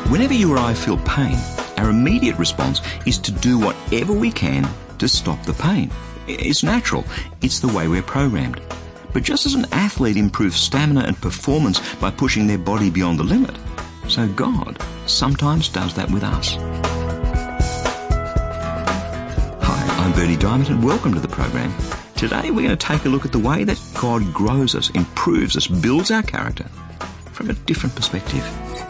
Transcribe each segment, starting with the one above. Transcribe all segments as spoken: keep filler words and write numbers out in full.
Whenever you or I feel pain, our immediate response is to do whatever we can to stop the pain. It's natural. It's the way we're programmed. But just as an athlete improves stamina and performance by pushing their body beyond the limit, so God sometimes does that with us. Hi, I'm Bernie Diamond and welcome to the program. Today we're going to take a look at the way that God grows us, improves us, builds our character from a different perspective.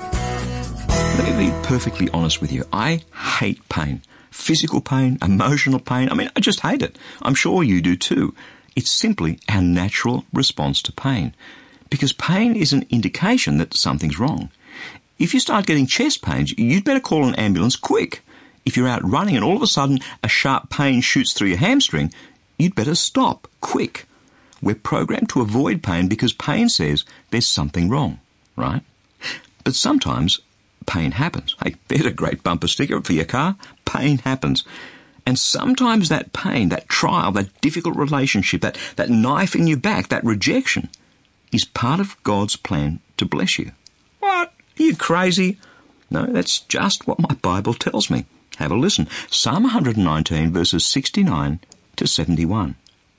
Let me be perfectly honest with you. I hate pain. Physical pain, emotional pain. I mean, I just hate it. I'm sure you do too. It's simply our natural response to pain. Because pain is an indication that something's wrong. If you start getting chest pains, you'd better call an ambulance quick. If you're out running and all of a sudden a sharp pain shoots through your hamstring, you'd better stop quick. We're programmed to avoid pain because pain says there's something wrong, right? But sometimes pain happens. Hey, there's a great bumper sticker for your car. Pain happens. And sometimes that pain, that trial, that difficult relationship, that, that knife in your back, that rejection, is part of God's plan to bless you. What? Are you crazy? No, that's just what my Bible tells me. Have a listen. Psalm one nineteen, verses sixty-nine to seventy-one.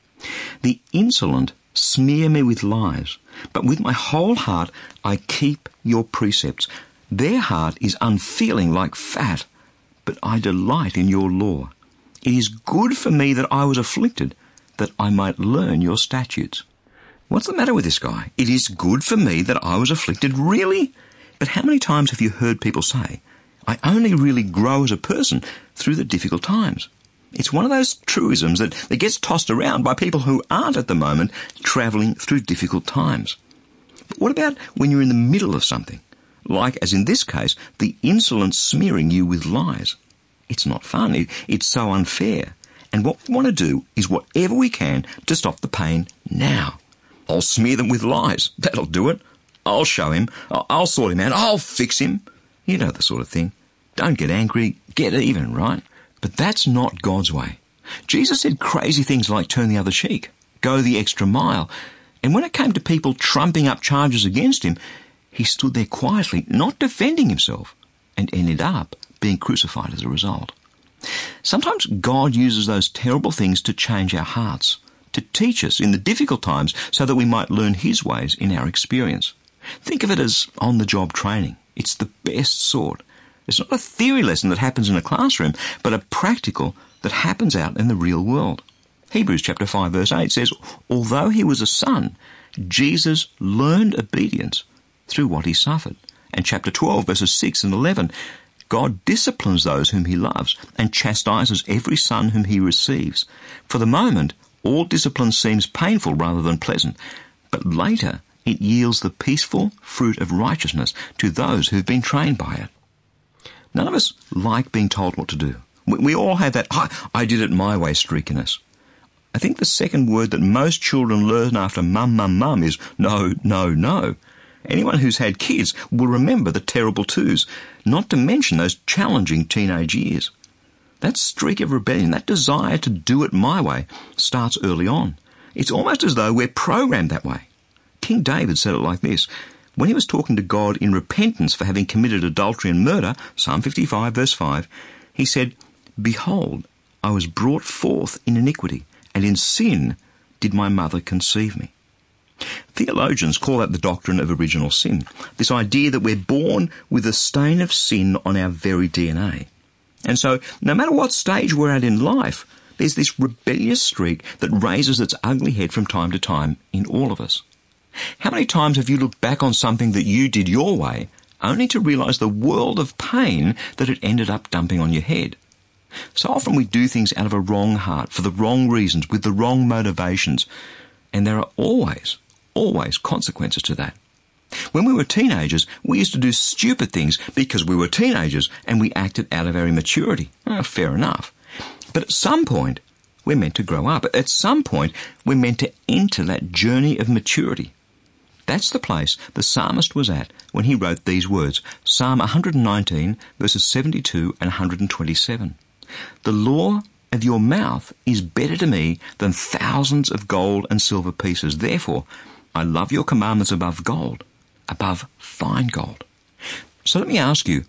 The insolent smear me with lies, but with my whole heart I keep your precepts. Their heart is unfeeling like fat, but I delight in your law. It is good for me that I was afflicted, that I might learn your statutes. What's the matter with this guy? It is good for me that I was afflicted. Really? But how many times have you heard people say, I only really grow as a person through the difficult times? It's one of those truisms that, that gets tossed around by people who aren't at the moment travelling through difficult times. But what about when you're in the middle of something? Like, as in this case, the insolent smearing you with lies. It's not fun. It, it's so unfair. And what we want to do is whatever we can to stop the pain now. I'll smear them with lies. That'll do it. I'll show him. I'll, I'll sort him out. I'll fix him. You know the sort of thing. Don't get angry. Get even, right? But that's not God's way. Jesus said crazy things like turn the other cheek, go the extra mile. And when it came to people trumping up charges against him, he stood there quietly, not defending himself, and ended up being crucified as a result. Sometimes God uses those terrible things to change our hearts, to teach us in the difficult times so that we might learn his ways in our experience. Think of it as on-the-job training. It's the best sort. It's not a theory lesson that happens in a classroom, but a practical that happens out in the real world. Hebrews chapter five verse eight says, although he was a son, Jesus learned obedience through what he suffered. And chapter twelve verses six and eleven, God disciplines those whom he loves and chastises every son whom he receives. For the moment, all discipline seems painful rather than pleasant, but later it yields the peaceful fruit of righteousness to those who've been trained by it. None of us like being told what to do. We, we all have that, I, I did it my way streak in us. I think the second word that most children learn after mum, mum, mum is no, no, no. Anyone who's had kids will remember the terrible twos, not to mention those challenging teenage years. That streak of rebellion, that desire to do it my way, starts early on. It's almost as though we're programmed that way. King David said it like this. When he was talking to God in repentance for having committed adultery and murder, Psalm fifty-five verse five, he said, behold, I was brought forth in iniquity, and in sin did my mother conceive me. Theologians call that the doctrine of original sin, this idea that we're born with a stain of sin on our very D N A. And so, no matter what stage we're at in life, there's this rebellious streak that raises its ugly head from time to time in all of us. How many times have you looked back on something that you did your way, only to realise the world of pain that it ended up dumping on your head? So often we do things out of a wrong heart, for the wrong reasons, with the wrong motivations, and there are always, always consequences to that. When we were teenagers, we used to do stupid things because we were teenagers and we acted out of our immaturity. Oh, fair enough. But at some point, we're meant to grow up. At some point, we're meant to enter that journey of maturity. That's the place the psalmist was at when he wrote these words, Psalm one nineteen, verses seventy-two and one twenty-seven. The law of your mouth is better to me than thousands of gold and silver pieces. Therefore, I love your commandments above gold, above fine gold. So let me ask you,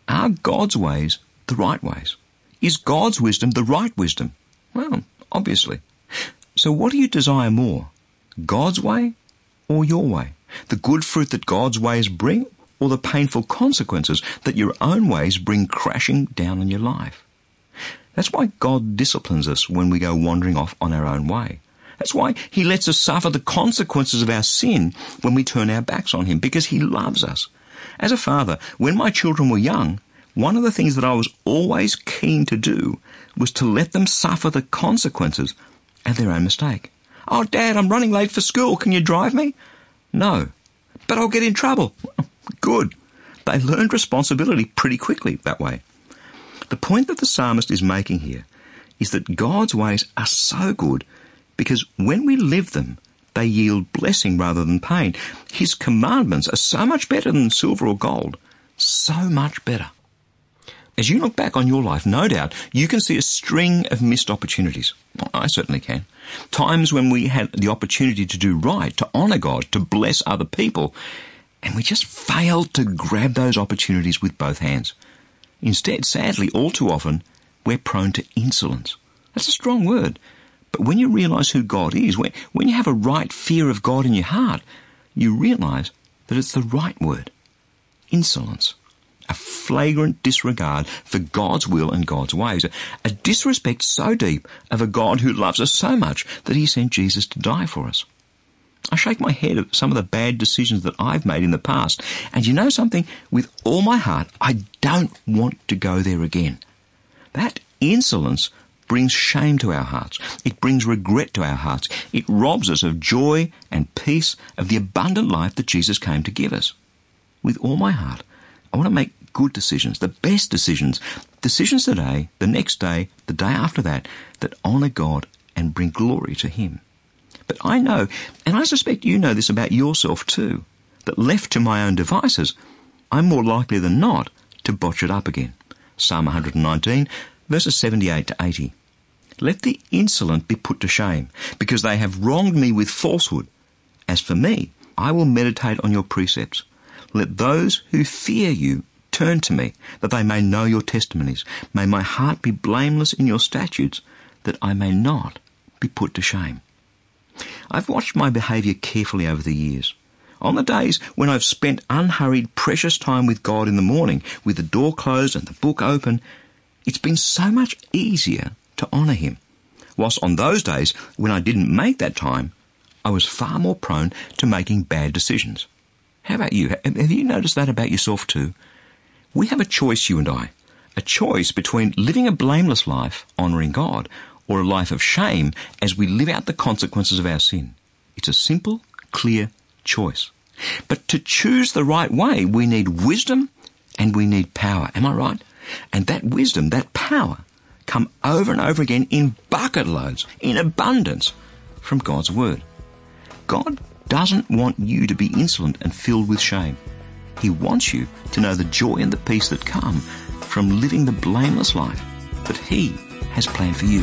Are God's ways the right ways? Is God's wisdom the right wisdom? Well, obviously. So what do you desire more? God's way or your way? The good fruit that God's ways bring, or the painful consequences that your own ways bring crashing down on your life? That's why God disciplines us when we go wandering off on our own way. That's why he lets us suffer the consequences of our sin when we turn our backs on him, because he loves us. As a father, when my children were young, one of the things that I was always keen to do was to let them suffer the consequences of their own mistake. Oh, Dad, I'm running late for school. Can you drive me? No. But I'll get in trouble. Good. They learned responsibility pretty quickly that way. The point that the psalmist is making here is that God's ways are so good because when we live them, they yield blessing rather than pain. His commandments are so much better than silver or gold. So much better. As you look back on your life, no doubt, you can see a string of missed opportunities. Well, I certainly can. Times when we had the opportunity to do right, to honour God, to bless other people, and we just failed to grab those opportunities with both hands. Instead, sadly, all too often, we're prone to insolence. That's a strong word. But when you realise who God is, when, when you have a right fear of God in your heart, you realise that it's the right word. Insolence. A flagrant disregard for God's will and God's ways. A, a disrespect so deep of a God who loves us so much that he sent Jesus to die for us. I shake my head at some of the bad decisions that I've made in the past. And you know something? With all my heart, I don't want to go there again. That insolence brings shame to our hearts. It brings regret to our hearts. It robs us of joy and peace, of the abundant life that Jesus came to give us. With all my heart, I want to make good decisions, the best decisions, decisions today, the next day, the day after that, that honour God and bring glory to him. But I know, and I suspect you know this about yourself too, that left to my own devices, I'm more likely than not to botch it up again. Psalm one nineteen, verses seventy-eight to eighty. Let the insolent be put to shame, because they have wronged me with falsehood. As for me, I will meditate on your precepts. Let those who fear you turn to me, that they may know your testimonies. May my heart be blameless in your statutes, that I may not be put to shame. I've watched my behaviour carefully over the years. On the days when I've spent unhurried, precious time with God in the morning, with the door closed and the book open, it's been so much easier to honour him. Whilst on those days when I didn't make that time, I was far more prone to making bad decisions. How about you? Have you noticed that about yourself too? We have a choice, you and I. A choice between living a blameless life, honouring God, or a life of shame as we live out the consequences of our sin. It's a simple, clear choice. But to choose the right way, we need wisdom and we need power. Am I right? And that wisdom, that power, come over and over again in bucket loads, in abundance, from God's word. God doesn't want you to be insolent and filled with shame. He wants you to know the joy and the peace that come from living the blameless life that he has planned for you.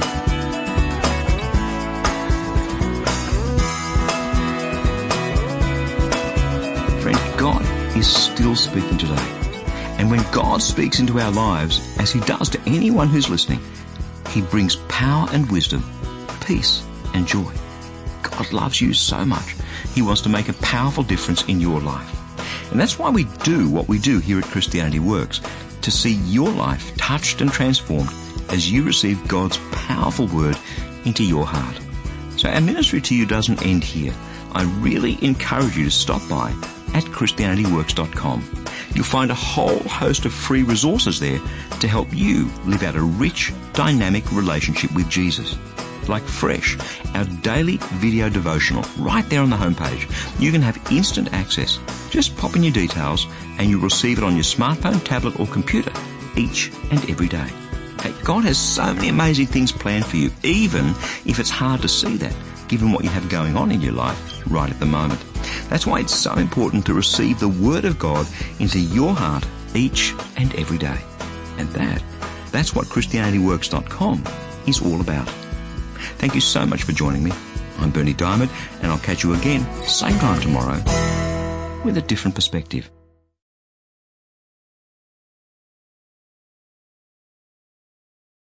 Friend, God is still speaking today. And when God speaks into our lives, as he does to anyone who's listening, he brings power and wisdom, peace and joy. God loves you so much. He wants to make a powerful difference in your life. And that's why we do what we do here at Christianity Works, to see your life touched and transformed as you receive God's powerful word into your heart. So our ministry to you doesn't end here. I really encourage you to stop by at christianity works dot com. You'll find a whole host of free resources there to help you live out a rich, dynamic relationship with Jesus. Like Fresh, our daily video devotional, right there on the homepage. You can have instant access. Just pop in your details and you'll receive it on your smartphone, tablet or computer each and every day. Hey, God has so many amazing things planned for you, even if it's hard to see that, given what you have going on in your life right at the moment. That's why it's so important to receive the Word of God into your heart each and every day. And that, that's what christianity works dot com is all about. Thank you so much for joining me. I'm Berni Dymet, and I'll catch you again, same time tomorrow, with a different perspective.